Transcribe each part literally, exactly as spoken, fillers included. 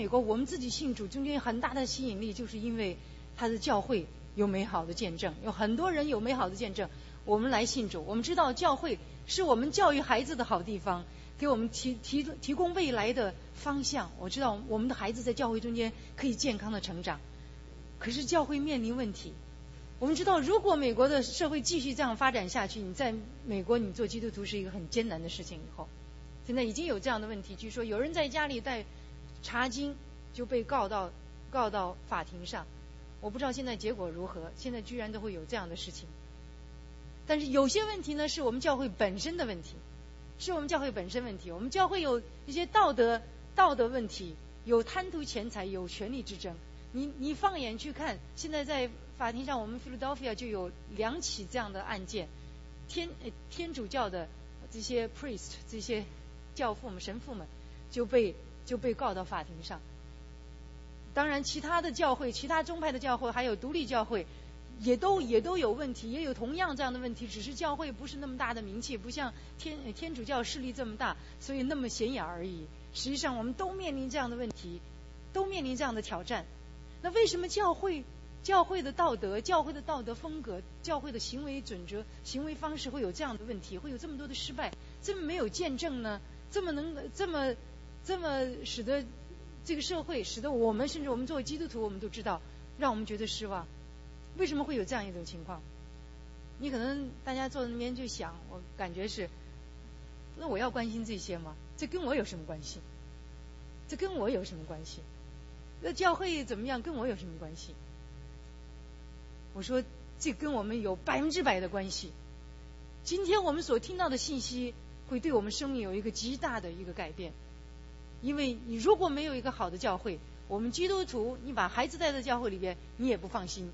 美国我们自己信主中间很大的吸引力，就是因为他的教会有美好的见证，有很多人有美好的见证，我们来信主。我们知道教会是我们教育孩子的好地方，给我们提提提供未来的方向。我知道我们的孩子在教会中间可以健康的成长，可是教会面临问题。我们知道如果美国的社会继续这样发展下去，你在美国你做基督徒是一个很艰难的事情。以后现在已经有这样的问题，据说有人在家里带查经就被告到告到法庭上，我不知道现在结果如何，现在居然都会有这样的事情。但是有些问题呢是我们教会本身的问题，是我们教会本身问题。我们教会有一些道德道德问题，有贪图钱财，有权力之争。你你放眼去看，现在在法庭上，我们 Philadelphia 就有两起这样的案件，天天主教的这些 priest 这些教父们神父们就被就被告到法庭上。当然其他的教会，其他宗派的教会还有独立教会也都也都有问题，也有同样这样的问题，只是教会不是那么大的名气，不像天天主教势力这么大，所以那么显眼而已。实际上我们都面临这样的问题，都面临这样的挑战。那为什么教会教会的道德教会的道德风格教会的行为准则行为方式会有这样的问题，会有这么多的失败，这么没有见证呢？这么能这么这么使得这个社会，使得我们甚至我们作为基督徒，我们都知道让我们觉得失望。为什么会有这样一种情况？你可能大家坐在那边就想，我感觉是，那我要关心这些吗？这跟我有什么关系？这跟我有什么关系？那教会怎么样跟我有什么关系？我说这跟我们有百分之百的关系。今天我们所听到的信息会对我们生命有一个极大的一个改变。因为你如果没有一个好的教会，我们基督徒你把孩子带在教会里边你也不放心，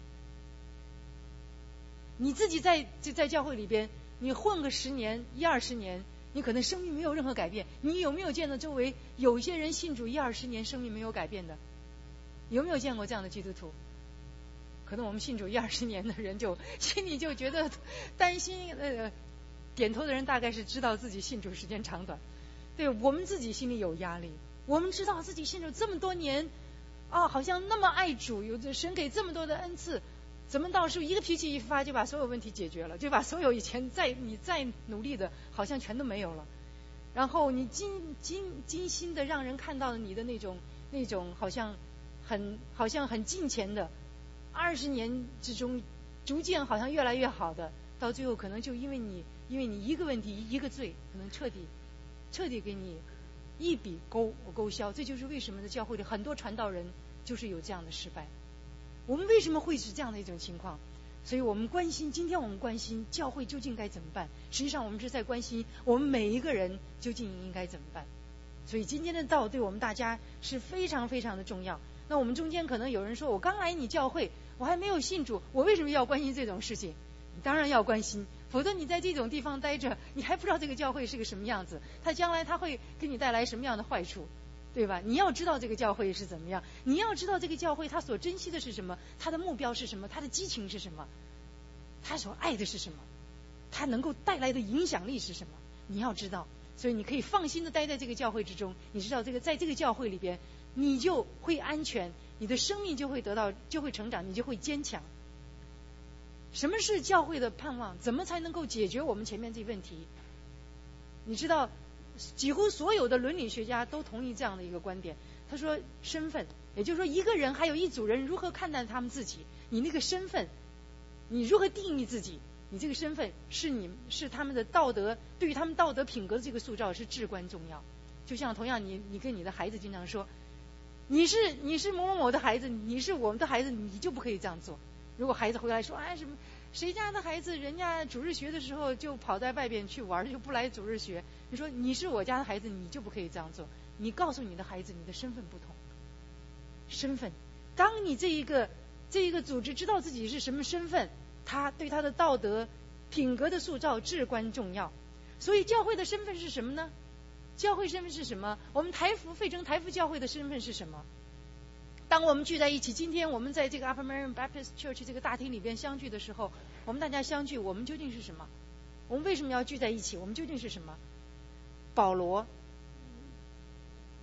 你自己在在教会里边你混个十年一二十年，你可能生命没有任何改变。你有没有见到周围有一些人信主一二十年生命没有改变的？有没有见过这样的基督徒？可能我们信主一二十年的人就心里就觉得担心，呃，点头的人大概是知道自己信主时间长短。对，我们自己心里有压力，我们知道自己信主这么多年啊，好像那么爱主，有着神给这么多的恩赐，怎么到时候一个脾气一发就把所有问题解决了，就把所有以前再你再努力的好像全都没有了。然后你精精精心的让人看到了你的那种那种好像很好像很近前的，二十年之中逐渐好像越来越好的，到最后可能就因为你因为你一个问题一个罪，可能彻底彻底给你一笔勾勾销。这就是为什么呢？教会里很多传道人就是有这样的失败。我们为什么会是这样的一种情况？所以我们关心，今天我们关心教会究竟该怎么办，实际上我们是在关心我们每一个人究竟应该怎么办。所以今天的道对我们大家是非常非常的重要。那我们中间可能有人说，我刚来你教会，我还没有信主，我为什么要关心这种事情？你当然要关心，否则你在这种地方待着，你还不知道这个教会是个什么样子，它将来它会给你带来什么样的坏处，对吧？你要知道这个教会是怎么样，你要知道这个教会它所珍惜的是什么，它的目标是什么，它的激情是什么，它所爱的是什么，它能够带来的影响力是什么，你要知道。所以你可以放心的待在这个教会之中，你知道这个在这个教会里边你就会安全，你的生命就会得到就会成长，你就会坚强。什么是教会的盼望？怎么才能够解决我们前面这问题？你知道几乎所有的伦理学家都同意这样的一个观点，他说身份，也就是说一个人还有一组人如何看待他们自己，你那个身份你如何定义自己，你这个身份是你是他们的道德，对于他们道德品格的这个塑造是至关重要。就像同样你你跟你的孩子经常说，你是你是某某某的孩子，你是我们的孩子，你就不可以这样做。如果孩子回来说，哎什么谁家的孩子人家主日学的时候就跑在外边去玩，就不来主日学，你说你是我家的孩子，你就不可以这样做。你告诉你的孩子你的身份不同。身份，当你这一个这一个组织知道自己是什么身份，他对他的道德品格的塑造至关重要。所以教会的身份是什么呢？教会身份是什么？我们台福费城台福教会的身份是什么？当我们聚在一起，今天我们在这个 Upper Marion Baptist Church 这个大厅里边相聚的时候，我们大家相聚，我们究竟是什么？我们为什么要聚在一起？我们究竟是什么？保罗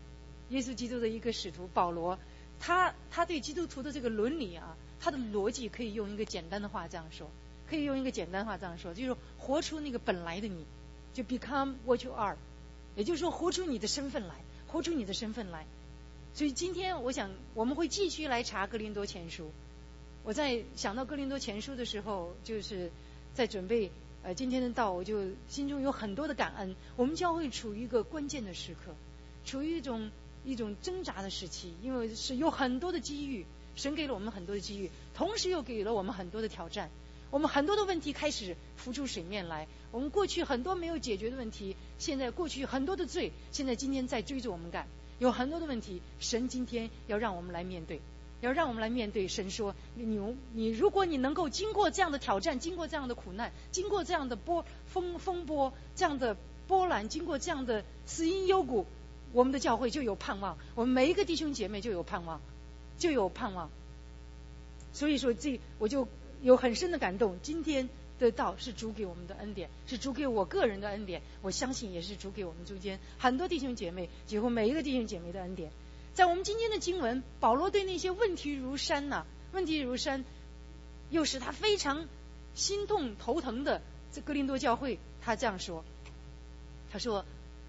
耶稣基督的一个使徒保罗，他他对基督徒的这个伦理啊，他的逻辑可以用一个简单的话这样说，可以用一个简单的话这样说，就是活出那个本来的你，就 become what you are， 也就是说活出你的身份来，活出你的身份来。所以今天我想我们会继续来查哥林多前书。我在想到哥林多前书的时候，就是在准备呃今天的道，我就心中有很多的感恩。我们教会处于一个关键的时刻，处于一种一种挣扎的时期，因为是有很多的机遇，神给了我们很多的机遇，同时又给了我们很多的挑战。我们很多的问题开始浮出水面来，我们过去很多没有解决的问题，现在过去很多的罪，现在今天在追着我们赶，有很多的问题，神今天要让我们来面对，要让我们来面对。神说你你如果你能够经过这样的挑战，经过这样的苦难，经过这样的波风风波，这样的波澜，经过这样的死荫幽谷，我们的教会就有盼望，我们每一个弟兄姐妹就有盼望，就有盼望。所以说这我就有很深的感动，今天的道是主给我们的恩典，是主给我个人的恩典，我相信也是主给我们中间很多弟兄姐妹，几乎每一个弟兄姐妹的恩典。在我们今天的经文，保罗对那些问题如山呐、啊，问题如山，又使他非常心痛头疼的这哥林多教会，他这样说，他说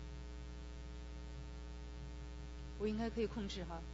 我应该可以控制哈，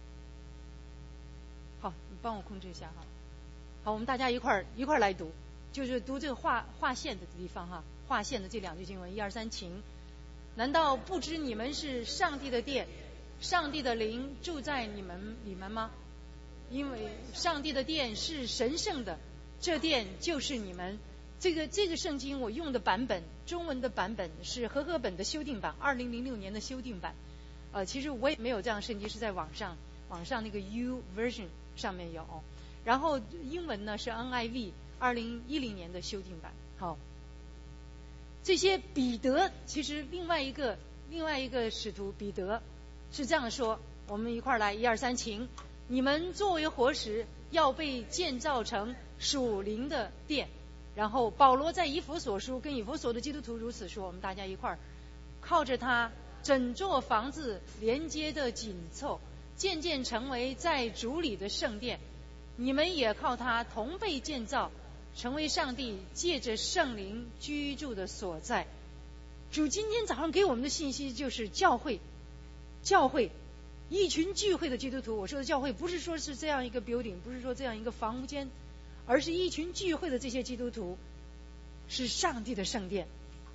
好，你帮我控制一下哈。好，我们大家一块儿一块儿来读，就是读这个划划线的地方哈，划线的这两句经文，一二三，请。难道不知你们是上帝的殿，上帝的灵住在你们里面吗？因为上帝的殿是神圣的，这殿就是你们。这个这个圣经我用的版本，中文的版本是和合本的修订版，二零零六年的修订版。呃，其实我也没有这样圣经，是在网上网上那个 U version 上面有。然后英文呢是 N I V 二零一零年的修订版。好，这些彼得其实另外一个另外一个使徒彼得是这样说，我们一块儿来，一二三，请。你们作为活石，要被建造成属灵的殿。然后保罗在以弗所书跟以弗所的基督徒如此说，我们大家一块儿靠着它，整座房子连接的紧凑，渐渐成为在主里的圣殿。你们也靠它同被建造，成为上帝借着圣灵居住的所在。主今天早上给我们的信息就是教会，教会一群聚会的基督徒。我说的教会不是说是这样一个 building， 不是说这样一个房屋间，而是一群聚会的这些基督徒是上帝的圣殿。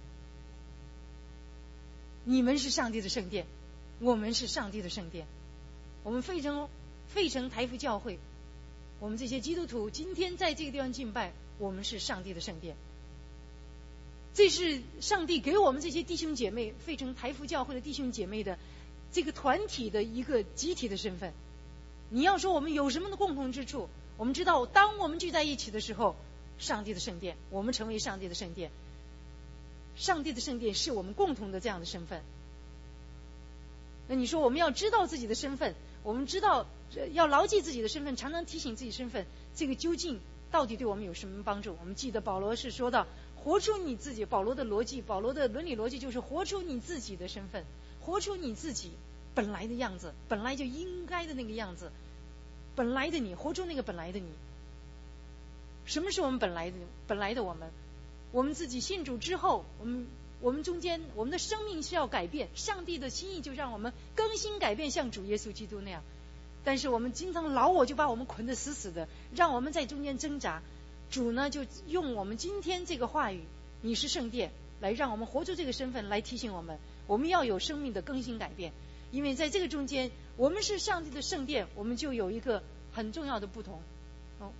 你们是上帝的圣殿，我们是上帝的圣殿。我们费城费城台福教会，我们这些基督徒今天在这个地方敬拜，我们是上帝的圣殿。这是上帝给我们这些弟兄姐妹，费城台福教会的弟兄姐妹的这个团体的一个集体的身份。你要说我们有什么的共同之处，我们知道当我们聚在一起的时候，上帝的圣殿，我们成为上帝的圣殿。上帝的圣殿是我们共同的这样的身份。那你说我们要知道自己的身份，我们知道要牢记自己的身份，常常提醒自己身份，这个究竟到底对我们有什么帮助？我们记得保罗是说到活出你自己，保罗的逻辑，保罗的伦理逻辑就是活出你自己的身份，活出你自己本来的样子，本来就应该的那个样子，本来的你，活出那个本来的你。什么是我们本来的本来的我们？我们自己信主之后，我们我们中间我们的生命是要改变，上帝的心意就让我们更新改变，像主耶稣基督那样。但是我们经常老我就把我们捆得死死的，让我们在中间挣扎。主呢就用我们今天这个话语，你是圣殿，来让我们活出这个身份，来提醒我们，我们要有生命的更新改变。因为在这个中间，我们是上帝的圣殿，我们就有一个很重要的不同。哦，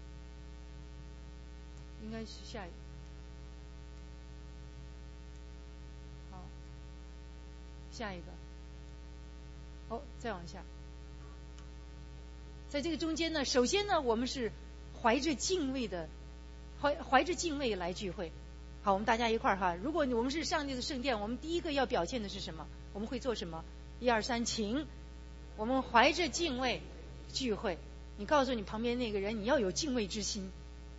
应该是下一个。好，下一个。哦，再往下。在这个中间呢，首先呢，我们是怀着敬畏的，怀怀着敬畏来聚会。好，我们大家一块儿哈。如果我们是上帝的圣殿，我们第一个要表现的是什么？我们会做什么？一二三，请。我们怀着敬畏聚会。你告诉你旁边那个人，你要有敬畏之心。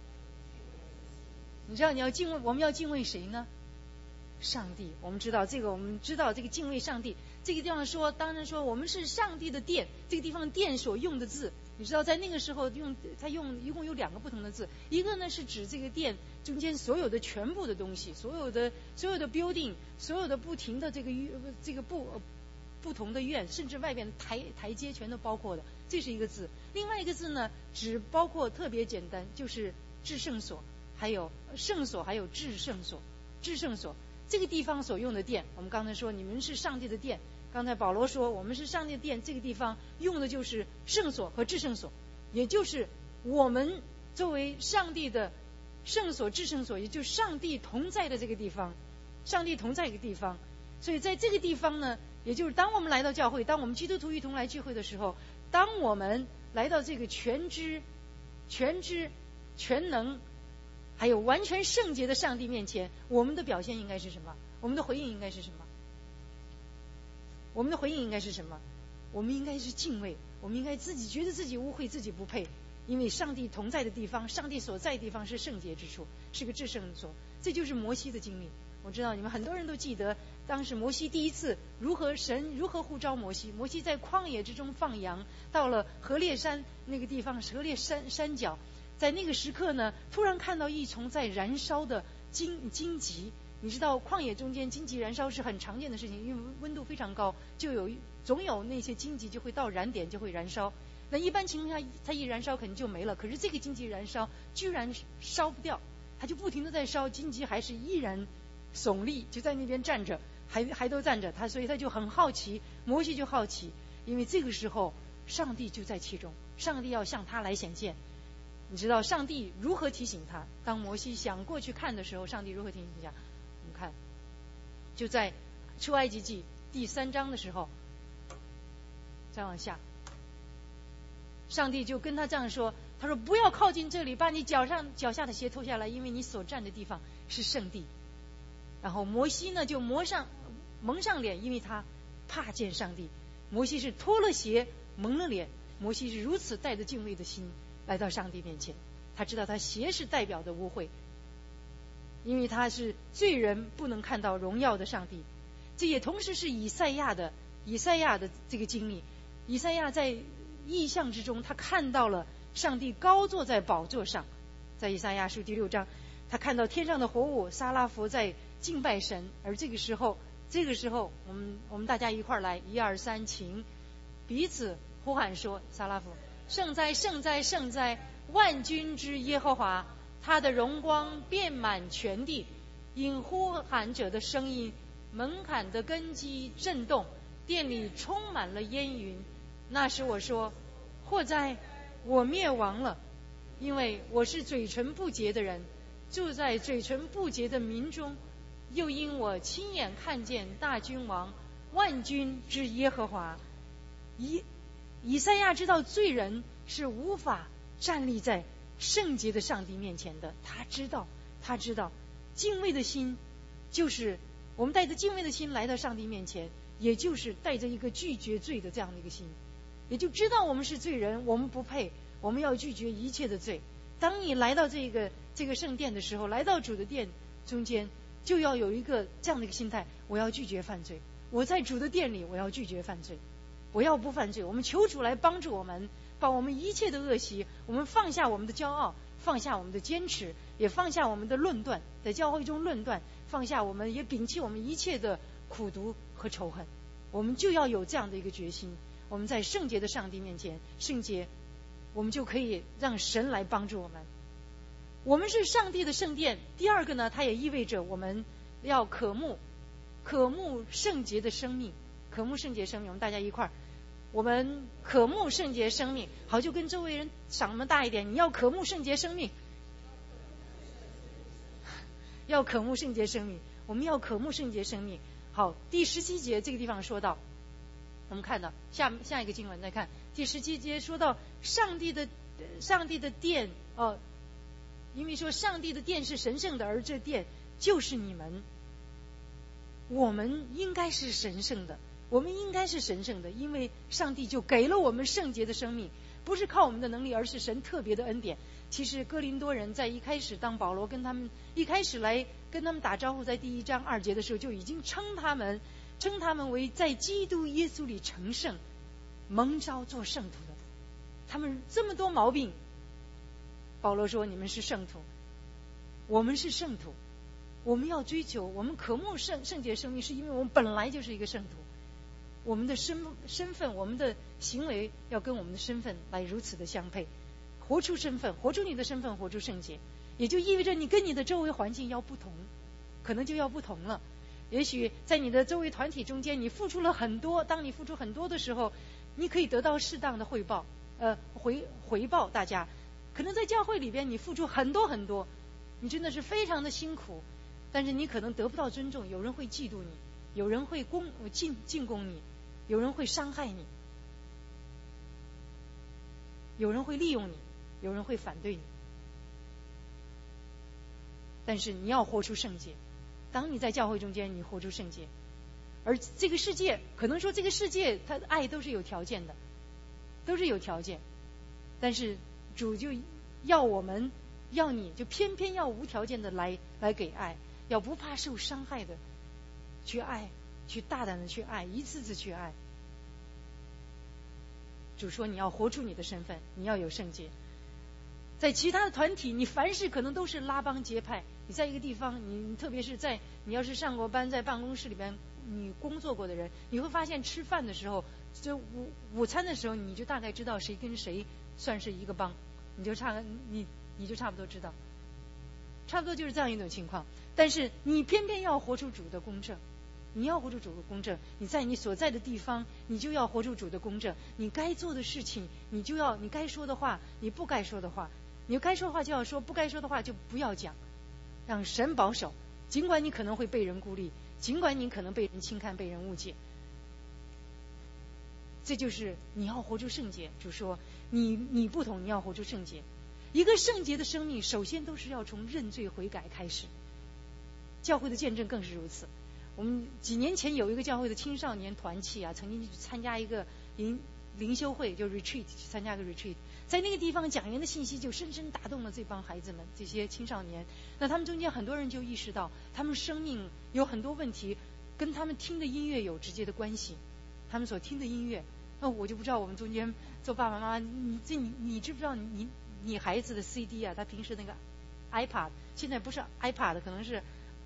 你知道你要敬畏，我们要敬畏谁呢？上帝。我们知道这个，我们知道这个敬畏上帝， 这个地方说，当然说我们是上帝的殿，这个地方殿所用的字，你知道在那个时候用他用一共有两个不同的字，一个呢是指这个殿中间所有的全部的东西，所有的所有的 building， 所有的不停的这个这个不不同的院，甚至外边台台阶全都包括的，这是一个字。另外一个字呢，只包括特别简单，就是至圣所，还有圣所，还有至圣所。至圣所这个地方所用的殿，我们刚才说你们是上帝的殿，刚才保罗说我们是上帝的殿，这个地方用的就是圣所和至圣所，也就是我们作为上帝的圣所、至圣所，也就是上帝同在的这个地方，上帝同在一个地方。所以在这个地方呢，也就是当我们来到教会，当我们基督徒一同来聚会的时候，当我们来到这个全知、全知、全能还有完全圣洁的上帝面前，我们的表现应该是什么？我们的回应应该是什么？我们的回应应该是什么？我们应该是敬畏，我们应该自己觉得自己污秽，自己不配，因为上帝同在的地方，上帝所在的地方是圣洁之处，是个至圣所。这就是摩西的经历。我知道你们很多人都记得，当时摩西第一次如何神如何呼召摩西，摩西在旷野之中放羊，到了何烈山那个地方，何烈山山脚，在那个时刻呢，突然看到一丛在燃烧的荆荆棘。你知道旷野中间荆棘燃烧是很常见的事情，因为温度非常高，就有总有那些荆棘就会到燃点就会燃烧。那一般情况下它一燃烧肯定就没了，可是这个荆棘燃烧居然烧不掉，它就不停的在烧，荆棘还是依然耸立，就在那边站着，还还都站着，他所以他就很好奇，摩西就好奇，因为这个时候上帝就在其中，上帝要向他来显现。你知道上帝如何提醒他？当摩西想过去看的时候，上帝如何提醒他？我们看，就在出埃及记第三章的时候，再往下，上帝就跟他这样说，他说不要靠近这里，把你脚上脚下的鞋脱下来，因为你所站的地方是圣地。然后摩西呢就蒙上蒙上脸，因为他怕见上帝。摩西是脱了鞋蒙了脸，摩西是如此带着敬畏的心来到上帝面前。他知道他鞋是代表的污秽，因为他是罪人，不能看到荣耀的上帝。这也同时是以赛亚的以赛亚的这个经历。以赛亚在异象之中，他看到了上帝高坐在宝座上，在以赛亚书第六章，他看到天上的活物撒拉弗在敬拜神。而这个时候这个时候我们我们大家一块儿来，一二三，请彼此呼喊说，撒拉弗，圣哉圣哉圣哉，万军之耶和华，他的荣光遍满全地。因呼喊者的声音，门槛的根基震动，殿里充满了烟云。那时我说，祸哉，我灭亡了，因为我是嘴唇不洁的人，住在嘴唇不洁的民中。又因我亲眼看见大君王，万军之耶和华。以以赛亚知道罪人是无法站立在圣洁的上帝面前的，他知道他知道敬畏的心，就是我们带着敬畏的心来到上帝面前，也就是带着一个拒绝罪的这样的一个心，也就知道我们是罪人，我们不配，我们要拒绝一切的罪。当你来到这个这个圣殿的时候，来到主的殿中间，就要有一个这样的一个心态，我要拒绝犯罪，我在主的殿里我要拒绝犯罪，我要不犯罪。我们求主来帮助我们，把我们一切的恶习，我们放下我们的骄傲，放下我们的坚持，也放下我们的论断，在教会中论断，放下我们，也摒弃我们一切的苦毒和仇恨。我们就要有这样的一个决心，我们在圣洁的上帝面前圣洁，我们就可以让神来帮助我们。我们是上帝的圣殿。第二个呢，它也意味着我们要渴慕渴慕圣洁的生命，渴慕圣洁生命。我们大家一块儿，我们渴慕圣洁生命。好，就跟周围人嗓门大一点，你要渴慕圣洁生命，要渴慕圣洁生命，我们要渴慕圣洁生命。好，第十七节这个地方说到，我们看到下下一个经文再看第十七节，说到上帝的上帝的殿哦、呃，因为说上帝的殿是神圣的，而这殿就是你们。我们应该是神圣的，我们应该是神圣的，因为上帝就给了我们圣洁的生命，不是靠我们的能力，而是神特别的恩典。其实哥林多人在一开始，当保罗跟他们一开始来跟他们打招呼，在第一章二节的时候，就已经称他们称他们为在基督耶稣里成圣，蒙召做圣徒的。他们这么多毛病，保罗说你们是圣徒，我们是圣徒，我们要追求，我们渴慕圣圣洁生命，是因为我们本来就是一个圣徒。我们的身身份，我们的行为要跟我们的身份来如此的相配，活出身份，活出你的身份，活出圣洁，也就意味着你跟你的周围环境要不同，可能就要不同了。也许在你的周围团体中间，你付出了很多，当你付出很多的时候，你可以得到适当的回报，呃，回回报大家。可能在教会里边，你付出很多很多，你真的是非常的辛苦，但是你可能得不到尊重，有人会嫉妒你，有人会攻进进攻你，有人会伤害你，有人会利用你，有人会反对你。但是你要活出圣洁，当你在教会中间，你活出圣洁。而这个世界，可能说这个世界它的爱都是有条件的，都是有条件，但是主就要我们，要你就偏偏要无条件的来来给爱，要不怕受伤害的去爱，去大胆的去爱，一次次去爱。主说你要活出你的身份，你要有圣洁。在其他的团体，你凡事可能都是拉帮结派。你在一个地方，你特别是在你要是上过班，在办公室里边你工作过的人，你会发现吃饭的时候，就午午餐的时候，你就大概知道谁跟谁算是一个帮，你就差你你就差不多知道，差不多就是这样一种情况。但是你偏偏要活出主的公正，你要活出主的公正，你在你所在的地方，你就要活出主的公正。你该做的事情，你就要，你该说的话，你不该说的话，你该说的话就要说，不该说的话就不要讲，让神保守。尽管你可能会被人孤立，尽管你可能被人轻看，被人误解，这就是你要活出圣洁。主说你你不同，你要活出圣洁。一个圣洁的生命，首先都是要从认罪悔改开始。教会的见证更是如此。我们几年前有一个教会的青少年团契啊，曾经去参加一个灵灵修会，就 retreat， 去参加个 retreat， 在那个地方讲员的信息就深深打动了这帮孩子们，这些青少年。那他们中间很多人就意识到，他们生命有很多问题跟他们听的音乐有直接的关系。他们所听的音乐，那我就不知道我们中间做爸爸妈妈，你这你你知不知道你你孩子的 C D 啊，他平时那个 iPad， 现在不是 iPad， 可能是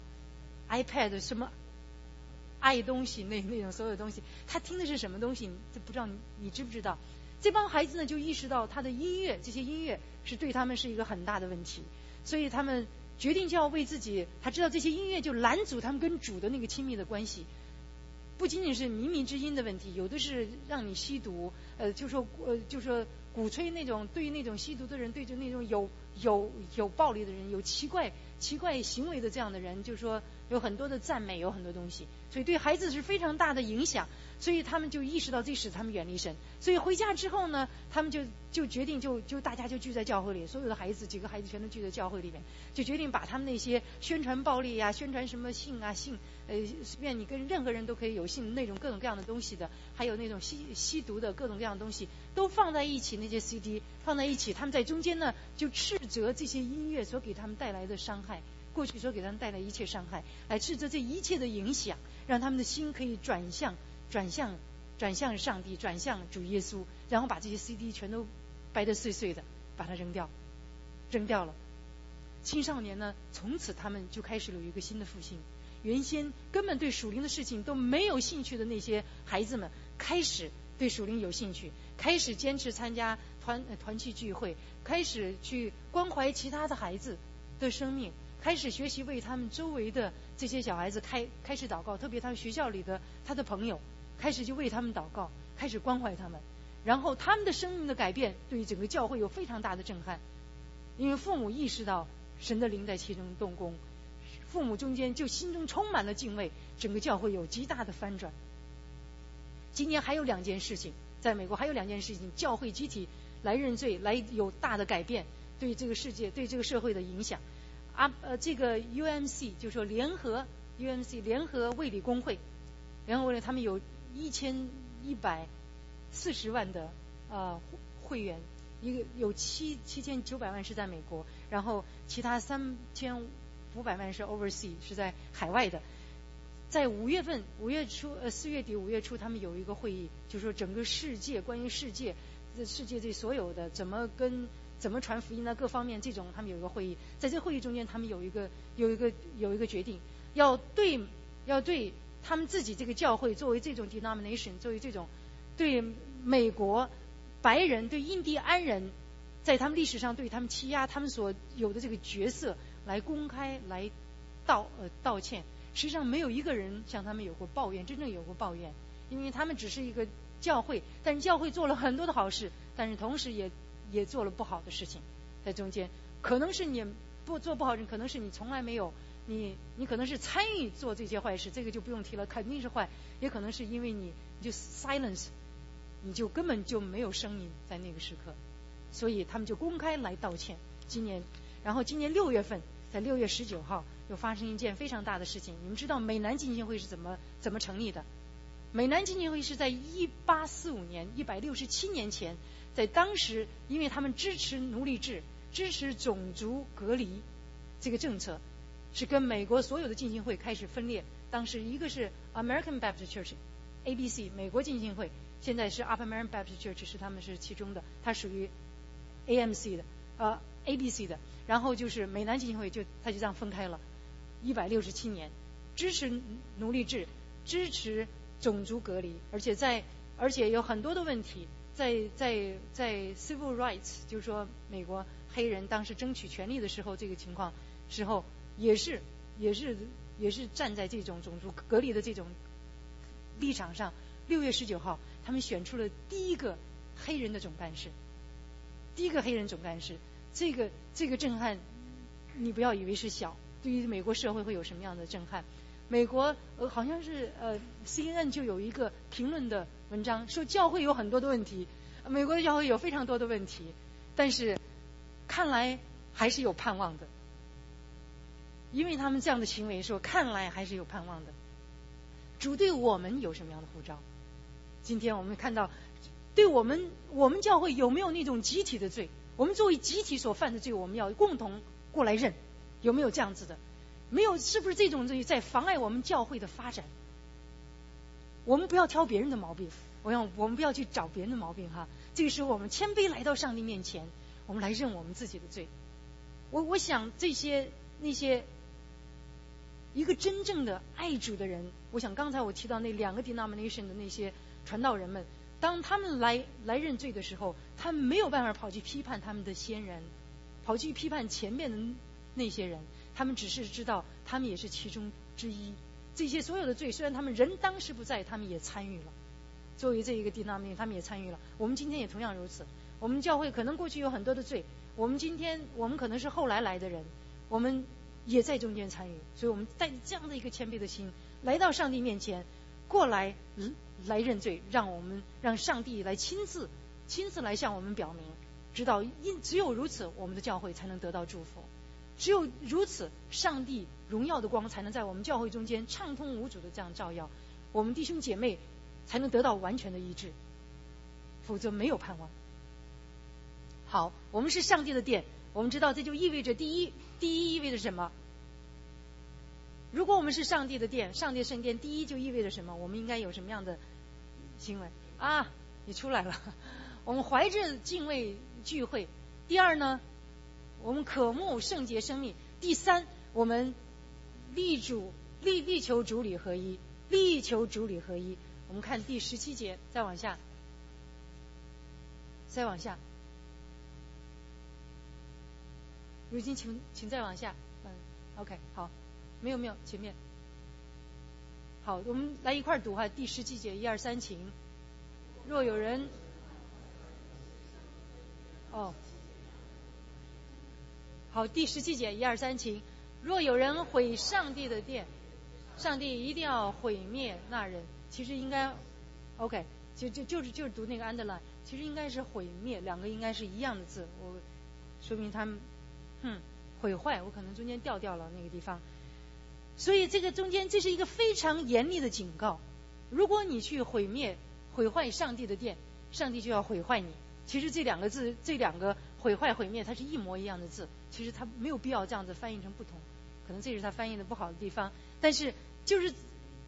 iPad 什么爱东西，那那种所有东西，他听的是什么东西？你不知道，你你知不知道？这帮孩子呢，就意识到他的音乐，这些音乐是对他们是一个很大的问题，所以他们决定就要为自己，他知道这些音乐就拦阻他们跟主的那个亲密的关系。不仅仅是靡靡之音的问题，有的是让你吸毒，呃，就说呃，就说鼓吹那种对于那种吸毒的人，对着那种有有有暴力的人，有奇怪奇怪行为的这样的人，就说有很多的赞美，有很多东西，所以对孩子是非常大的影响。所以他们就意识到这使他们远离神。所以回家之后呢，他们就就决定就就大家就聚在教会里，所有的孩子几个孩子全都聚在教会里面，就决定把他们那些宣传暴力啊、宣传什么性啊性呃随便你跟任何人都可以有性那种各种各样的东西的，还有那种吸吸毒的各种各样的东西都放在一起，那些 C D 放在一起，他们在中间呢就斥责这些音乐所给他们带来的伤害，过去所给他们带来一切伤害，来斥责这一切的影响，让他们的心可以转向转向转向上帝，转向主耶稣，然后把这些 C D 全都掰得碎碎的，把它扔掉扔掉了。青少年呢，从此他们就开始有一个新的复兴。原先根本对属灵的事情都没有兴趣的那些孩子们，开始对属灵有兴趣，开始坚持参加团团契聚会，开始去关怀其他的孩子的生命，开始学习为他们周围的这些小孩子开开始祷告，特别他们学校里的他的朋友，开始就为他们祷告，开始关怀他们。然后他们的生命的改变对于整个教会有非常大的震撼，因为父母意识到神的灵在其中动工，父母中间就心中充满了敬畏，整个教会有极大的翻转。今年还有两件事情，在美国还有两件事情，教会集体来认罪，来有大的改变，对这个世界对这个社会的影响。啊呃，这个 U M C 就是说联合 U M C 联合卫理公会，联合卫理他们有一千一百四十万的呃会员，一个有七七千九百万是在美国，然后其他三千五百万是 overseas 是在海外的。 在五月份五月初呃四月底五月初他们有一个会议，就是说整个世界关于世界这世界这所有的怎么跟怎么传福音呢各方面这种，他们有一个会议，在这会议中间他们有一个有一个有一个决定，要对要对他们自己这个教会作为这种 denomination 作为这种对美国白人对印第安人在他们历史上对他们欺压他们所有的这个角色来公开来道呃道歉。实际上没有一个人向他们有过抱怨，真正有过抱怨，因为他们只是一个教会，但是教会做了很多的好事，但是同时也也做了不好的事情在中间。可能是你不做不好人，可能是你从来没有你你可能是参与做这些坏事，这个就不用提了，肯定是坏。也可能是因为你你就 silence， 你就根本就没有声音在那个时刻，所以他们就公开来道歉。今年然后今年六月份在六月十九号又发生一件非常大的事情。你们知道美南浸信会是怎么怎么成立的？美南浸信会是在一八四五年一百六十七年前，在当时因为他们支持奴隶制支持种族隔离这个政策，是跟美国所有的浸信会开始分裂。当时一个是 American Baptist Church A B C 美国浸信会，现在是 Upper American Baptist Church 是他们是其中的，它属于 A M C 的呃 A B C 的。然后就是美南浸信会就它就这样分开了。一百六十七年支持奴隶制支持种族隔离，而且在而且有很多的问题，在在在 civil rights 就是说美国黑人当时争取权利的时候，这个情况时候也是也是也是站在这种种族隔离的这种立场上。六月十九号他们选出了第一个黑人的总干事，第一个黑人总干事，这个这个震撼你不要以为是小，对于美国社会会有什么样的震撼。美国呃好像是呃 C N N 就有一个评论的文章说教会有很多的问题，美国的教会有非常多的问题，但是看来还是有盼望的，因为他们这样的行为说看来还是有盼望的。主对我们有什么样的呼召？今天我们看到对我们我们教会有没有那种集体的罪，我们作为集体所犯的罪我们要共同过来认，有没有这样子的？没有，是不是这种罪在妨碍我们教会的发展？我们不要挑别人的毛病，我想我们不要去找别人的毛病哈。这个时候我们谦卑来到上帝面前，我们来认我们自己的罪。我我想这些那些一个真正的爱主的人，我想刚才我提到那两个 denomination 的那些传道人们，当他们来来认罪的时候，他们没有办法跑去批判他们的先人，跑去批判前面的那些人，他们只是知道他们也是其中之一。这些所有的罪虽然他们人当时不在，他们也参与了，作为这一个 denomination 他们也参与了。我们今天也同样如此，我们教会可能过去有很多的罪，我们今天我们可能是后来来的人，我们也在中间参与，所以我们带着这样的一个谦卑的心来到上帝面前，过来来认罪，让我们让上帝来亲自亲自来向我们表明，知道因只有如此我们的教会才能得到祝福，只有如此上帝荣耀的光才能在我们教会中间畅通无阻的这样照耀，我们弟兄姐妹才能得到完全的医治，否则没有盼望。好，我们是上帝的殿，我们知道这就意味着第一第一意味着什么？如果我们是上帝的殿，上帝圣殿，第一就意味着什么？我们应该有什么样的行为啊？你出来了，我们怀着敬畏聚会。第二呢，我们渴慕圣洁生命。第三，我们力主力力求主理合一，力求主理合一。我们看第十七节，再往下，再往下。如今请请再往下，嗯 ，OK， 好，没有没有前面，好，我们来一块儿读哈，第十七节一二三，请。若有人，哦，好，第十七节一二三，请。若有人毁上帝的殿，上帝一定要毁灭那人。其实应该 ，OK， 就就就是就是读那个 underline， 其实应该是毁灭，两个应该是一样的字，我说明他们。嗯，毁坏，我可能中间掉掉了那个地方，所以这个中间这是一个非常严厉的警告。如果你去毁灭、毁坏上帝的殿，上帝就要毁坏你。其实这两个字，这两个毁坏、毁灭，它是一模一样的字，其实它没有必要这样子翻译成不同，可能这是他翻译的不好的地方。但是就是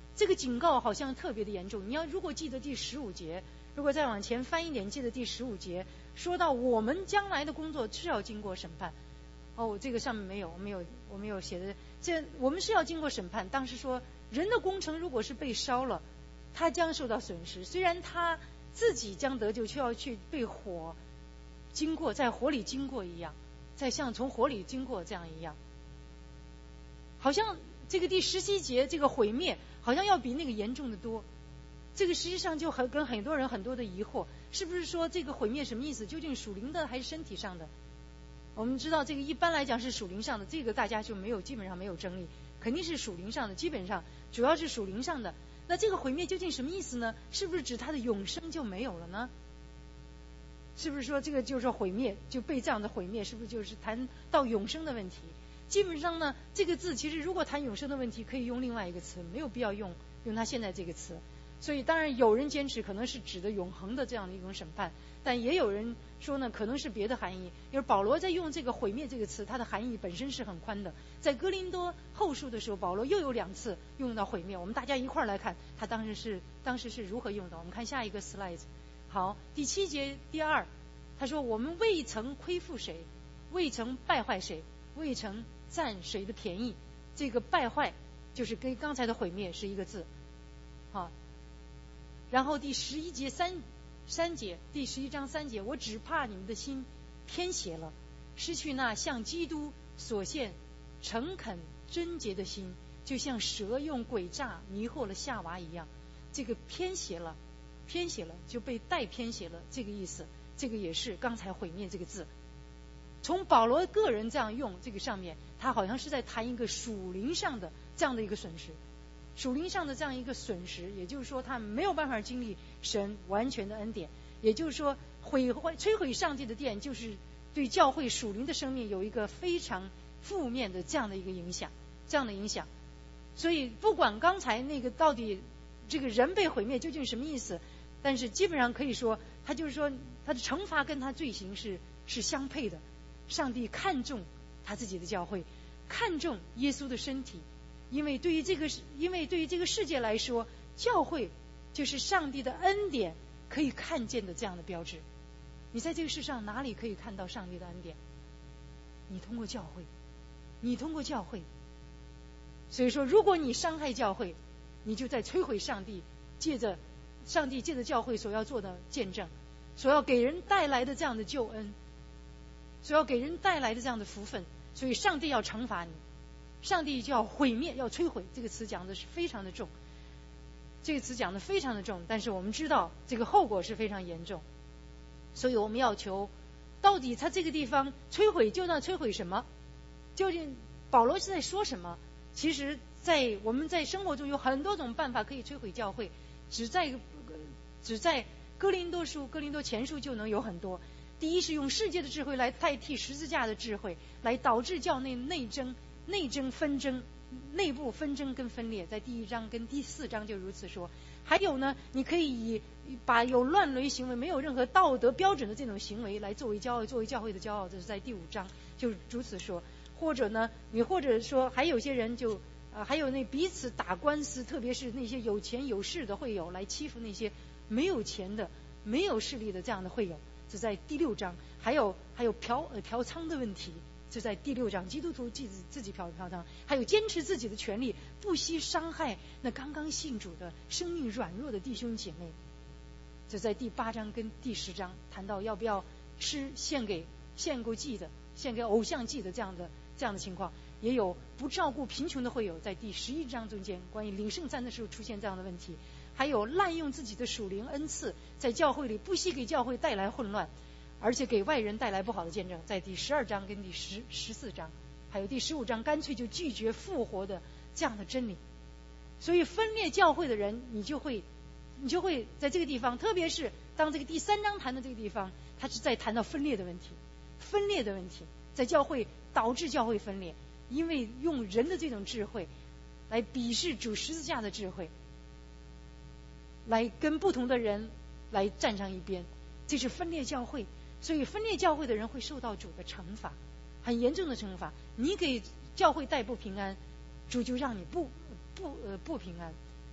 这个警告好像特别的严重。你要如果记得第十五节，如果再往前翻一点，记得第十五节说到我们将来的工作是要经过审判。哦，这个上面没有，我没有，我没有写的。这我们是要经过审判。当时说人的工程如果是被烧了，他将受到损失，虽然他自己将得救，却要去被火经过，在火里经过一样，在像从火里经过这样一样。好像这个第十七节这个毁灭好像要比那个严重的多。这个实际上就很跟很多人很多的疑惑，是不是说这个毁灭什么意思？究竟属灵的还是身体上的？我们知道这个一般来讲是属灵上的，这个大家就没有基本上没有争议，肯定是属灵上的，基本上主要是属灵上的。那这个毁灭究竟什么意思呢？是不是指他的永生就没有了呢？是不是说这个就是说毁灭就被这样的毁灭，是不是就是谈到永生的问题？基本上呢，这个字其实如果谈永生的问题，可以用另外一个词，没有必要用用他现在这个词。所以当然有人坚持可能是指的永恒的这样的一种审判，但也有人说呢可能是别的含义。因为保罗在用这个毁灭这个词，它的含义本身是很宽的。在哥林多后书的时候，保罗又有两次用到毁灭，我们大家一块儿来看他当时是当时是如何用的。我们看下一个 slide。 好，第七节第二，他说我们未曾亏负谁，未曾败坏谁，未曾占谁的便宜。这个败坏就是跟刚才的毁灭是一个字。好，然后第十一节三三节，第十一章三节，我只怕你们的心偏邪了，失去那向基督所献诚恳贞洁的心，就像蛇用诡诈迷惑了夏娃一样。这个偏邪了，偏邪了就被带偏邪了，这个意思。这个也是刚才毁灭这个字，从保罗个人这样用这个上面，他好像是在谈一个属灵上的这样的一个损失。属灵上的这样一个损失，也就是说他没有办法经历神完全的恩典，也就是说毁坏摧毁上帝的殿，就是对教会属灵的生命有一个非常负面的这样的一个影响，这样的影响。所以不管刚才那个到底这个人被毁灭究竟什么意思，但是基本上可以说他就是说他的惩罚跟他罪行是是相配的。上帝看重他自己的教会，看重耶稣的身体，因为对于这个因为对于这个世界来说，教会就是上帝的恩典可以看见的这样的标志。你在这个世上哪里可以看到上帝的恩典？你通过教会，你通过教会。所以说如果你伤害教会，你就在摧毁上帝借着上帝借着教会所要做的见证，所要给人带来的这样的救恩，所要给人带来的这样的福分。所以上帝要惩罚你，上帝就要毁灭，要摧毁。这个词讲的是非常的重，这个词讲的非常的重，但是我们知道这个后果是非常严重。所以我们要求，到底他这个地方摧毁就那摧毁什么？究竟保罗是在说什么？其实在我们在生活中有很多种办法可以摧毁教会，只在只在哥林多书哥林多前书就能有很多。第一是用世界的智慧来代替十字架的智慧，来导致教内内争内争纷争，内部纷争跟分裂，在第一章跟第四章就如此说。还有呢，你可以以把有乱伦行为、没有任何道德标准的这种行为来作为骄傲，作为教会的骄傲，这是在第五章就如此说。或者呢，你或者说还有些人就呃，还有那彼此打官司，特别是那些有钱有势的会友来欺负那些没有钱的、没有势力的这样的会友，这在第六章。还有还有嫖呃嫖娼的问题，就在第六章，基督徒自己自己嫖嫖娼，还有坚持自己的权利，不惜伤害那刚刚信主的生命软弱的弟兄姐妹，就在第八章跟第十章谈到要不要吃献给献过祭的、献给偶像祭的这样的这样的情况。也有不照顾贫穷的会友，在第十一章中间关于领圣餐的时候出现这样的问题。还有滥用自己的属灵恩赐，在教会里不惜给教会带来混乱，而且给外人带来不好的见证，在第十二章跟第十十四章，还有第十五章干脆就拒绝复活的这样的真理。所以分裂教会的人，你就会你就会在这个地方，特别是当这个第三章谈的这个地方，他是在谈到分裂的问题，分裂的问题在教会导致教会分裂，因为用人的这种智慧来鄙视主十字架的智慧，来跟不同的人来站上一边，这是分裂教会。所以分裂教会的人会受到主的惩罚，很严重的惩罚。你给教会带不平安，主就让你不不呃不平安。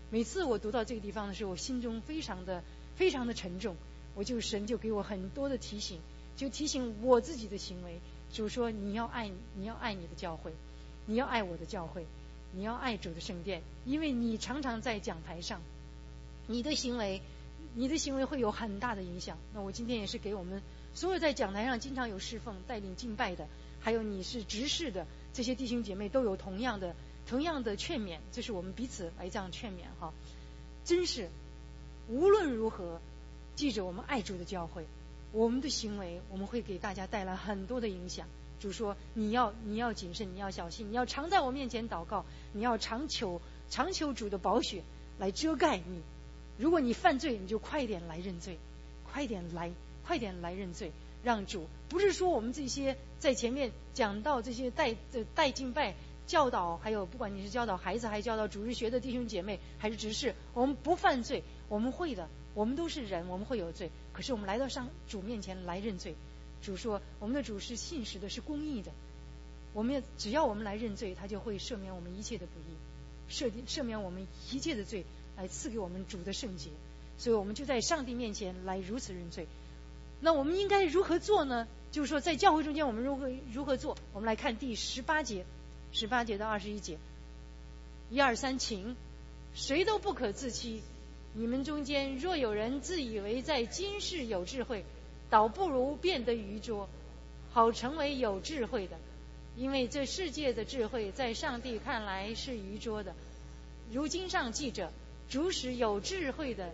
每次我读到这个地方的时候，我心中非常的非常的沉重，我就神就给我很多的提醒，就提醒我自己的行为。主说你要爱你要爱你的教会，你要爱我的教会，你要爱主的圣殿，因为你常常在讲台上，你的行为你的行为会有很大的影响。那我今天也是给我们所有在讲台上经常有侍奉带领敬拜的，还有你是执事的这些弟兄姐妹，都有同样的同样的劝勉，这是我们彼此来这样劝勉哈。真是无论如何，记着我们爱主的教会，我们的行为我们会给大家带来很多的影响。主说你要你要谨慎，你要小心，你要常在我面前祷告，你要常求常求主的宝血来遮盖你。如果你犯罪，你就快点来认罪，快点来快点来认罪，让主不是说我们这些在前面讲到这些带带敬拜教导，还有不管你是教导孩子还是教导主日学的弟兄姐妹还是执事，我们不犯罪，我们会的，我们都是人，我们会有罪，可是我们来到上主面前来认罪。主说我们的主是信实的，是公义的，我们只要我们来认罪，他就会赦免我们一切的不义，赦赦免我们一切的罪，来赐给我们主的圣洁。所以我们就在上帝面前来如此认罪。那我们应该如何做呢？就是说在教会中间我们如何如何做？我们来看第十八节十八节到二十一节，一二三，请谁都不可自欺，你们中间若有人自以为在今世有智慧，倒不如变得愚拙，好成为有智慧的。因为这世界的智慧在上帝看来是愚拙的。如经上记着，主使有智慧的。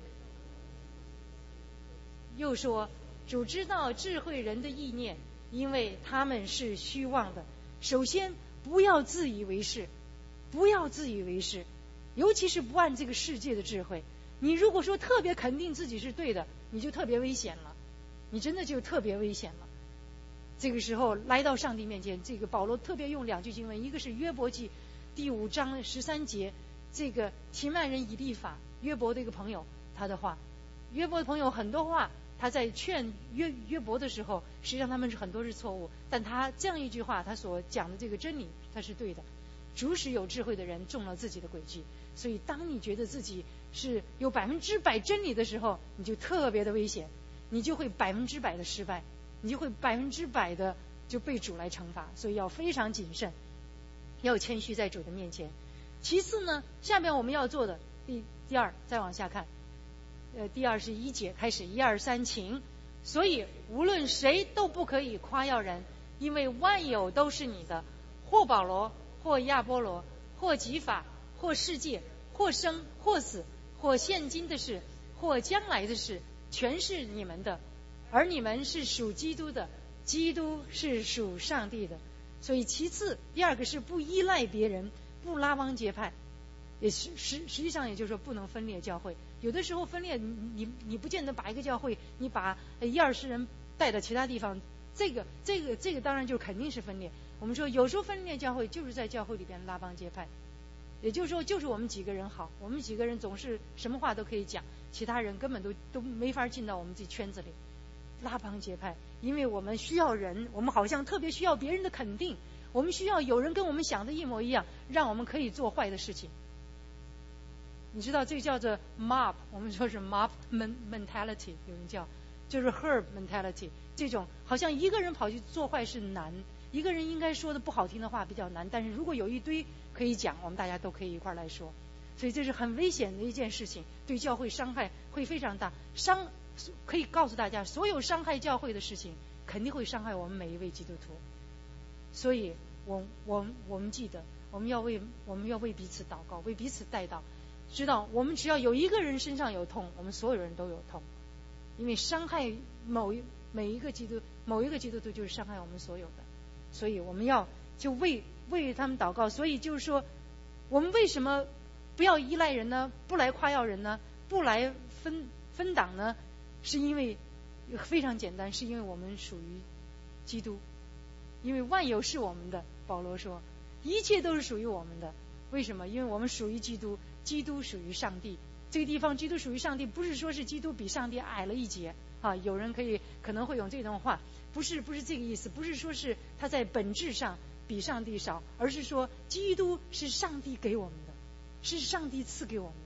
又说，主知道智慧人的意念，因为他们是虚妄的。首先不要自以为是，不要自以为是，尤其是不按这个世界的智慧。你如果说特别肯定自己是对的，你就特别危险了，你真的就特别危险了。这个时候来到上帝面前，这个保罗特别用两句经文，一个是约伯记第五章十三节，这个提曼人以利法，约伯的一个朋友，他的话，约伯的朋友很多话，他在劝约约伯的时候，实际上他们是很多是错误，但他这样一句话，他所讲的这个真理，他是对的。主使有智慧的人中了自己的诡计，所以当你觉得自己是有百分之百真理的时候，你就特别的危险，你就会百分之百的失败，你就会百分之百的就被主来惩罚。所以要非常谨慎，要谦虚在主的面前。其次呢，下面我们要做的第第二，再往下看，呃，第二十一节开始，一二三，请。所以无论谁都不可以夸耀人，因为万有都是你的，或保罗，或亚波罗，或基法，或世界，或生，或死，或现今的事，或将来的事，全是你们的，而你们是属基督的，基督是属上帝的。所以其次，第二个是不依赖别人，不拉帮结派，也实实实际上也就是说不能分裂教会。有的时候分裂，你你你不见得把一个教会，你把一二十人带到其他地方，这个这个这个当然就肯定是分裂。我们说有时候分裂教会就是在教会里边拉帮结派，也就是说就是我们几个人好，我们几个人总是什么话都可以讲，其他人根本都都没法进到我们自己圈子里，拉帮结派。因为我们需要人，我们好像特别需要别人的肯定，我们需要有人跟我们想的一模一样，让我们可以做坏的事情。你知道这个叫做 mob， 我们说是 mob mentality， 有人叫就是 herd mentality， 这种好像一个人跑去做坏事难，一个人应该说的不好听的话比较难，但是如果有一堆可以讲，我们大家都可以一块来说，所以这是很危险的一件事情，对教会伤害会非常大。伤可以告诉大家，所有伤害教会的事情肯定会伤害我们每一位基督徒。所以我我我们记得，我们要为我们要为彼此祷告，为彼此代祷，知道我们只要有一个人身上有痛，我们所有人都有痛，因为伤害某一每一个基督某一个基督徒就是伤害我们所有的，所以我们要就为为他们祷告。所以就是说，我们为什么不要依赖人呢？不来夸耀人呢？不来分分党呢？是因为非常简单，是因为我们属于基督，因为万有是我们的。保罗说，一切都是属于我们的。为什么？因为我们属于基督，基督属于上帝。这个地方基督属于上帝，不是说是基督比上帝矮了一截啊。有人可以可能会用这种话，不是不是这个意思，不是说是他在本质上比上帝少，而是说基督是上帝给我们的，是上帝赐给我们的，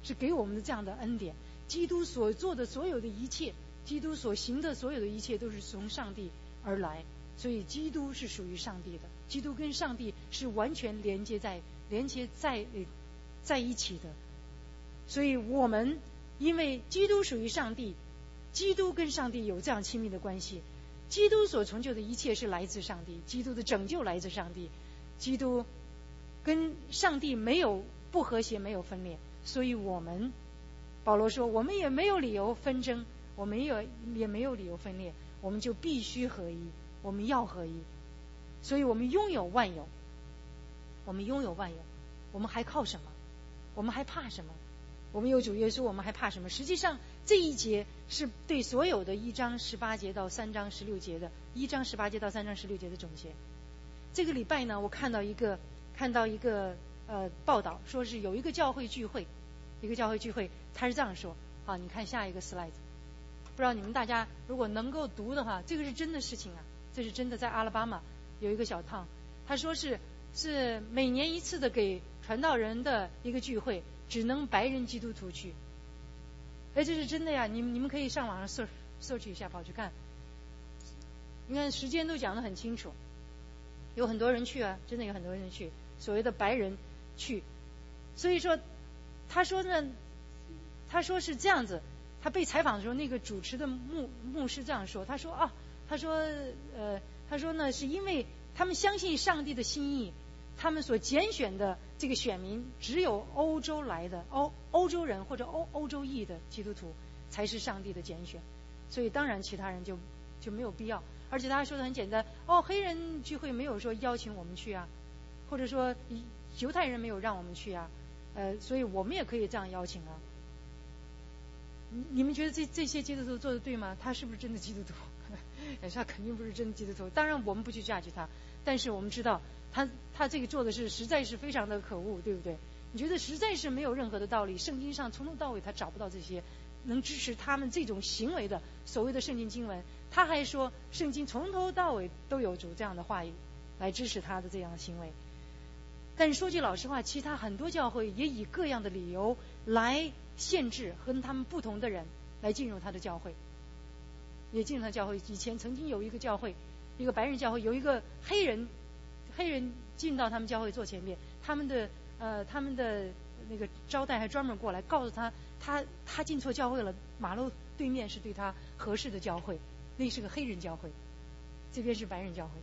是给我们的这样的恩典。基督所做的所有的一切，基督所行的所有的一切都是从上帝而来，所以基督是属于上帝的，基督跟上帝是完全连接在连接在在一起的。所以我们因为基督属于上帝，基督跟上帝有这样亲密的关系，基督所成就的一切是来自上帝，基督的拯救来自上帝，基督跟上帝没有不和谐，没有分裂。所以我们保罗说，我们也没有理由纷争，我们也也没有理由分裂，我们就必须合一，我们要合一。所以我们拥有万有，我们拥有万有，我们还靠什么？我们还怕什么？我们有主耶稣，我们还怕什么？实际上这一节是对所有的一章十八节到三章十六节的一章十八节到三章十六节的总结。这个礼拜呢，我看到一个看到一个呃报道，说是有一个教会聚会，一个教会聚会，他是这样说啊，你看下一个 slide， 不知道你们大家如果能够读的话，这个是真的事情啊，这是真的，在阿拉巴马有一个小烫，他说是是每年一次的给传道人的一个聚会，只能白人基督徒去。哎，这是真的呀！你你们可以上网上 search search 一下，跑去看。你看时间都讲得很清楚，有很多人去啊，真的有很多人去，所谓的白人去。所以说，他说呢，他说是这样子。他被采访的时候，那个主持的牧牧师这样说，他说啊，他说呃，他说呢，是因为他们相信上帝的心意。他们所拣选的这个选民只有欧洲来的欧欧洲人或者欧欧洲裔的基督徒才是上帝的拣选，所以当然其他人就就没有必要。而且他说的很简单，哦，黑人聚会没有说邀请我们去啊，或者说犹太人没有让我们去啊，呃，所以我们也可以这样邀请啊。你们觉得这这些基督徒做的对吗？他是不是真的基督徒？他肯定不是真的基督徒。当然我们不去judge他，但是我们知道他他这个做的是实在是非常的可恶，对不对？你觉得实在是没有任何的道理，圣经上从头到尾他找不到这些能支持他们这种行为的所谓的圣经经文。他还说圣经从头到尾都有主这样的话语来支持他的这样的行为。但是说句老实话，其他很多教会也以各样的理由来限制和他们不同的人来进入他的教会，也进入他教会。以前曾经有一个教会，一个白人教会，有一个黑人黑人进到他们教会坐前面，他们的呃他们的那个招待还专门过来告诉他，他他进错教会了，马路对面是对他合适的教会，那是个黑人教会，这边是白人教会。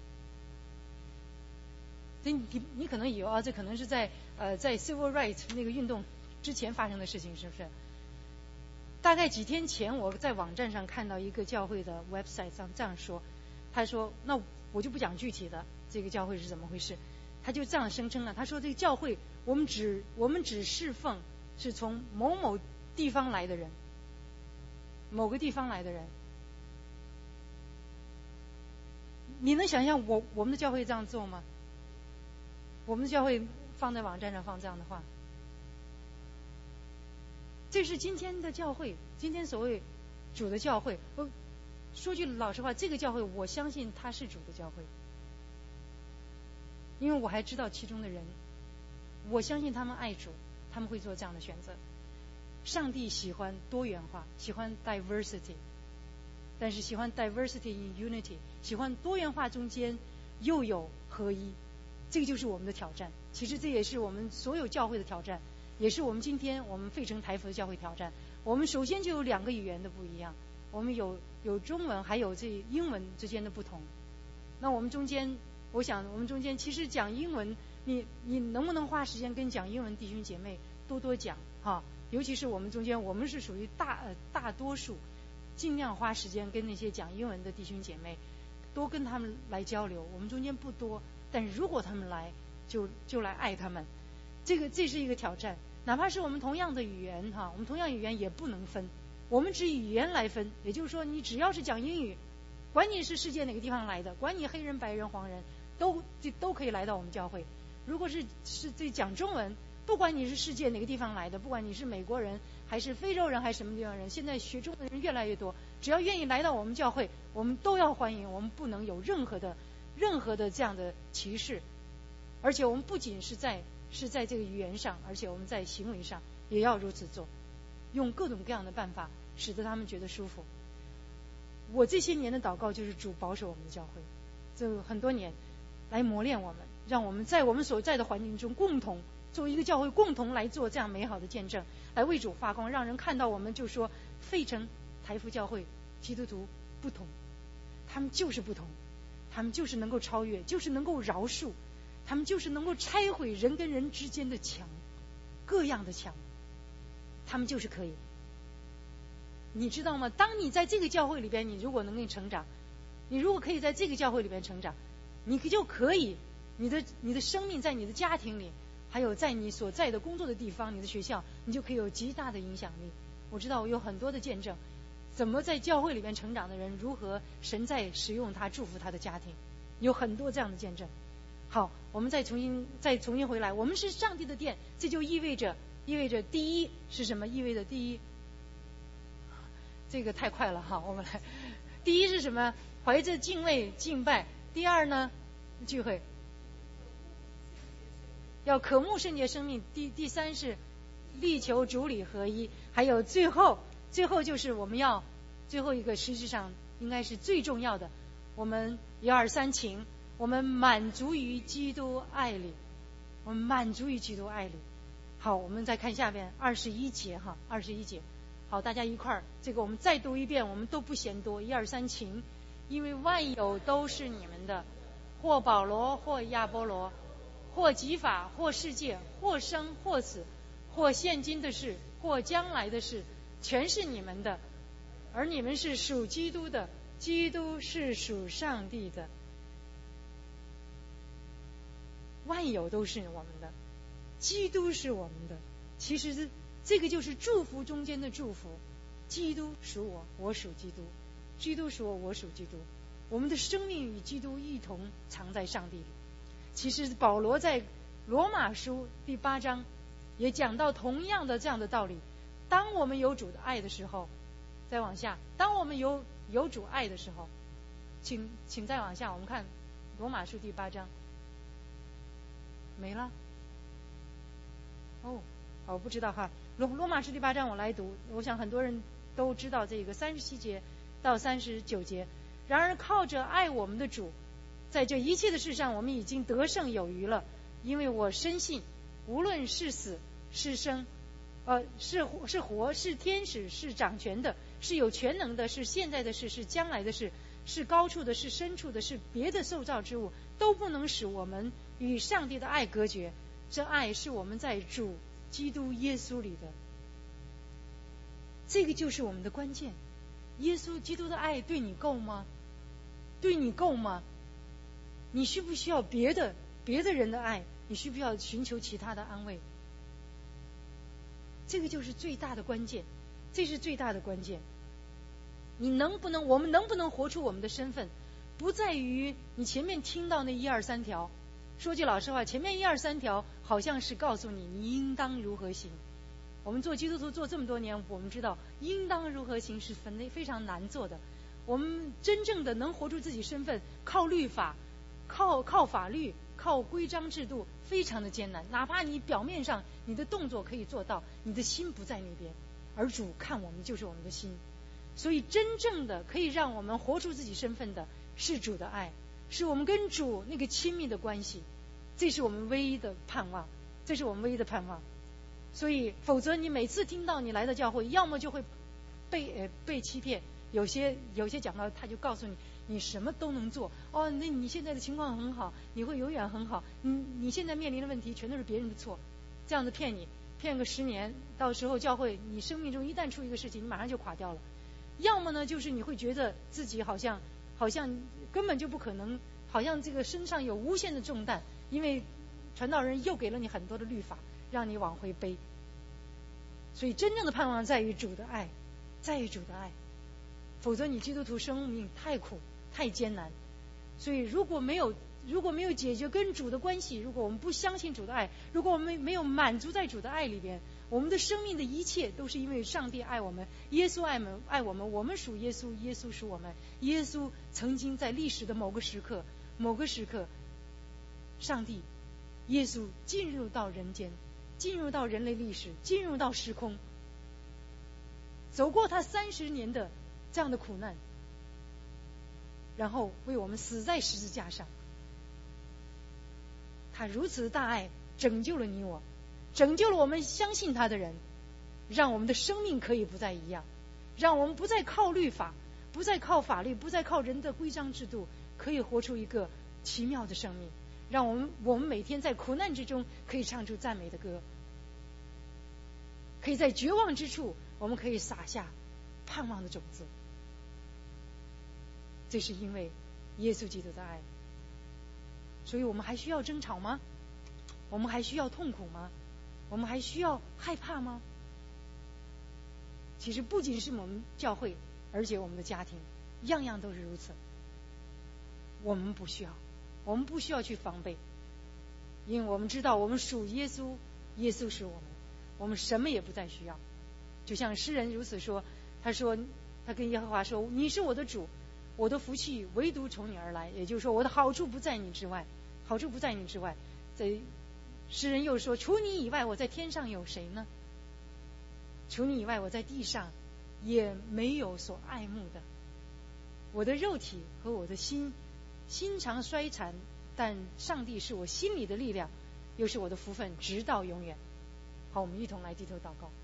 所以你你可能以为啊，这可能是在呃在 civil rights 那个运动之前发生的事情，是不是？大概几天前我在网站上看到一个教会的 website 上这样说，他说那我就不讲具体的这个教会是怎么回事，他就这样声称了，他说这个教会我们只我们只侍奉是从某某地方来的人，某个地方来的人。你能想象我我们的教会这样做吗？我们的教会放在网站上放这样的话，这是今天的教会，今天所谓主的教会。我说句老实话，这个教会我相信它是主的教会，因为我还知道其中的人，我相信他们爱主，他们会做这样的选择。上帝喜欢多元化，喜欢 diversity， 但是喜欢 diversity in unity， 喜欢多元化中间又有合一。这个就是我们的挑战，其实这也是我们所有教会的挑战，也是我们今天我们费城台福的教会挑战。我们首先就有两个语言的不一样，我们有有中文还有这英文之间的不同。那我们中间，我想我们中间其实讲英文，你你能不能花时间跟讲英文弟兄姐妹多多讲哈？尤其是我们中间，我们是属于大呃大多数，尽量花时间跟那些讲英文的弟兄姐妹多跟他们来交流。我们中间不多，但是如果他们来，就就来爱他们。这个这是一个挑战，哪怕是我们同样的语言哈，我们同样语言也不能分，我们只以语言来分。也就是说，你只要是讲英语，管你是世界哪个地方来的，管你黑人、白人、黄人，都都可以来到我们教会。如果是是这讲中文，不管你是世界哪个地方来的，不管你是美国人还是非洲人还是什么地方人，现在学中文的人越来越多，只要愿意来到我们教会，我们都要欢迎，我们不能有任何的任何的这样的歧视。而且我们不仅是在是在这个语言上，而且我们在行为上也要如此做，用各种各样的办法使得他们觉得舒服。我这些年的祷告就是主保守我们的教会，这很多年来磨练我们，让我们在我们所在的环境中共同作为一个教会，共同来做这样美好的见证，来为主发光，让人看到我们就说费城台福教会基督徒不同，他们就是不同，他们就是能够超越，就是能够饶恕，他们就是能够拆毁人跟人之间的墙，各样的墙，他们就是可以。你知道吗？当你在这个教会里边，你如果能够成长，你如果可以在这个教会里边成长，你就可以，你的你的生命在你的家庭里，还有在你所在的工作的地方，你的学校，你就可以有极大的影响力。我知道我有很多的见证，怎么在教会里面成长的人，如何神在使用他祝福他的家庭，有很多这样的见证。好，我们再重新再重新回来，我们是上帝的殿，这就意味着意味着第一是什么？意味着第一，这个太快了哈，我们来，第一是什么？怀着敬畏敬拜。第二呢，聚会要渴慕圣洁生命。第第三是力求主理合一。还有最后最后就是我们要最后一个，实质上应该是最重要的，我们一二三情，我们满足于基督爱里，我们满足于基督爱里。好，我们再看下边二十一节哈，二十一节。好，大家一块儿，这个我们再读一遍，我们都不嫌多。一二三情，因为万有都是你们的，或保罗，或亚波罗，或基法，或世界，或生或死，或现今的事，或将来的事，全是你们的。而你们是属基督的，基督是属上帝的。万有都是我们的，基督是我们的。其实这个就是祝福中间的祝福，基督属我，我属基督，基督属我，我属基督。我们的生命与基督一同藏在上帝里。其实保罗在罗马书第八章也讲到同样的这样的道理。当我们有主的爱的时候，再往下，当我们有有主爱的时候，请请再往下，我们看罗马书第八章。没了哦，我不知道哈。罗罗马书第八章我来读，我想很多人都知道这个三十七节到三十九节。然而靠着爱我们的主，在这一切的事上我们已经得胜有余了，因为我深信无论是死是生，呃是是活，是天使，是掌权的，是有全能的，是现在的事，是将来的事，是高处的，是深处的，是别的受造之物，都不能使我们与上帝的爱隔绝。这爱是我们在主基督耶稣里的，这个就是我们的关键。耶稣基督的爱对你够吗？对你够吗？你需不需要别的别的人的爱？你需不需要寻求其他的安慰？这个就是最大的关键，这是最大的关键。你能不能，我们能不能活出我们的身份，不在于你前面听到那一二三条。说句老实话，前面一二三条好像是告诉你你应当如何行。我们做基督徒做这么多年，我们知道应当如何行是非常难做的。我们真正的能活出自己身份，靠律法，靠靠法律，靠规章制度，非常的艰难。哪怕你表面上你的动作可以做到，你的心不在那边，而主看我们就是我们的心。所以真正的可以让我们活出自己身份的是主的爱，是我们跟主那个亲密的关系，这是我们唯一的盼望，这是我们唯一的盼望。所以否则你每次听到你来到教会，要么就会被呃被欺骗，有些有些讲到他就告诉你你什么都能做，哦，那你现在的情况很好，你会永远很好，你你现在面临的问题全都是别人的错，这样子骗你骗个十年，到时候教会你生命中一旦出一个事情，你马上就垮掉了。要么呢就是你会觉得自己好像好像根本就不可能，好像这个身上有无限的重担，因为传道人又给了你很多的律法让你往回背。所以真正的盼望在于主的爱，在于主的爱，否则你基督徒生命太苦太艰难。所以如果没有如果没有解决跟主的关系，如果我们不相信主的爱，如果我们没有满足在主的爱里边，我们的生命的一切都是因为上帝爱我们，耶稣爱我们爱我们我们属耶稣，耶稣属我们。耶稣曾经在历史的某个时刻某个时刻上帝耶稣进入到人间， 进入到人类历史，进入到时空，走过他三十年的这样的苦难，然后为我们死在十字架上。他如此的大爱拯救了你我，拯救了我们相信他的人，让我们的生命可以不再一样，让我们不再靠律法，不再靠法律，不再靠人的规章制度，可以活出一个奇妙的生命，让我们我们每天在苦难之中可以唱出赞美的歌，可以在绝望之处我们可以撒下盼望的种子。这是因为耶稣基督的爱。所以我们还需要争吵吗？我们还需要痛苦吗？我们还需要害怕吗？其实不仅是我们教会，而且我们的家庭样样都是如此。我们不需要，我们不需要去防备，因为我们知道我们属耶稣，耶稣是我们，我们什么也不再需要。就像诗人如此说，他说他跟耶和华说，你是我的主，我的福气唯独从你而来，也就是说我的好处不在你之外，好处不在你之外。在诗人又说，除你以外我在天上有谁呢？除你以外我在地上也没有所爱慕的。我的肉体和我的心心常衰残，但上帝是我心里的力量，又是我的福分直到永远。好，我们一同来低头祷告。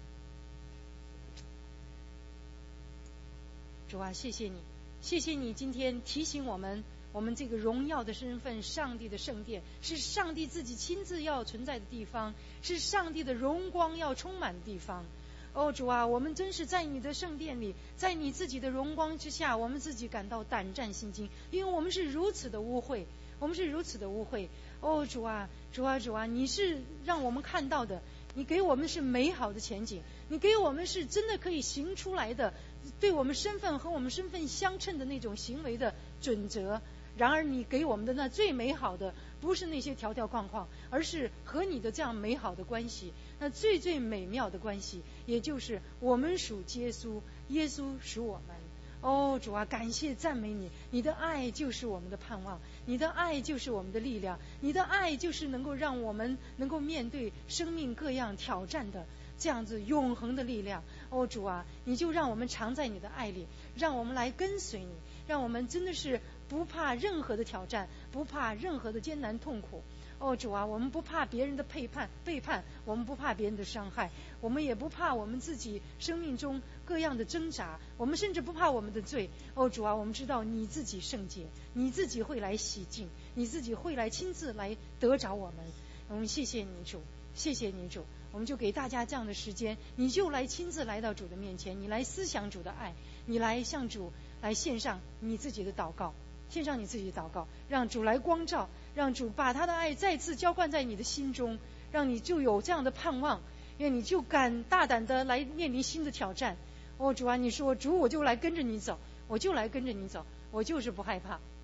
主啊，谢谢你，谢谢你今天提醒我们，我们这个荣耀的身份，上帝的圣殿是上帝自己亲自要存在的地方，是上帝的荣光要充满的地方。哦，主啊，我们真是在你的圣殿里，在你自己的荣光之下，我们自己感到胆战心惊，因为我们是如此的污秽，我们是如此的污秽。哦，主啊，主啊，主啊，你是让我们看到的，你给我们是美好的前景，你给我们是真的可以行出来的，对我们身份和我们身份相称的那种行为的准则。然而你给我们的那最美好的不是那些条条框框，而是和你的这样美好的关系，那最最美妙的关系，也就是我们属耶稣，耶稣属我们。哦，主啊，感谢赞美你，你的爱就是我们的盼望，你的爱就是我们的力量，你的爱就是能够让我们能够面对生命各样挑战的这样子永恒的力量。哦，主啊，你就让我们常在你的爱里，让我们来跟随你，让我们真的是不怕任何的挑战，不怕任何的艰难痛苦。哦，主啊，我们不怕别人的背叛背叛，我们不怕别人的伤害，我们也不怕我们自己生命中各样的挣扎，我们甚至不怕我们的罪。哦，主啊，我们知道你自己圣洁，你自己会来洗净，你自己会来亲自来得着我们。我们谢谢你主，谢谢你主，我们就给大家这样的时间，你就来亲自来到主的面前，你来思想主的爱，你来向主来献上你自己的祷告，献上你自己的祷告，让主来光照，让主把他的爱再次浇灌在你的心中，让你就有这样的盼望，因为你就敢大胆的来面临新的挑战。哦，主啊，你说主我就来跟着你走，我就来跟着你走，我就是不害怕，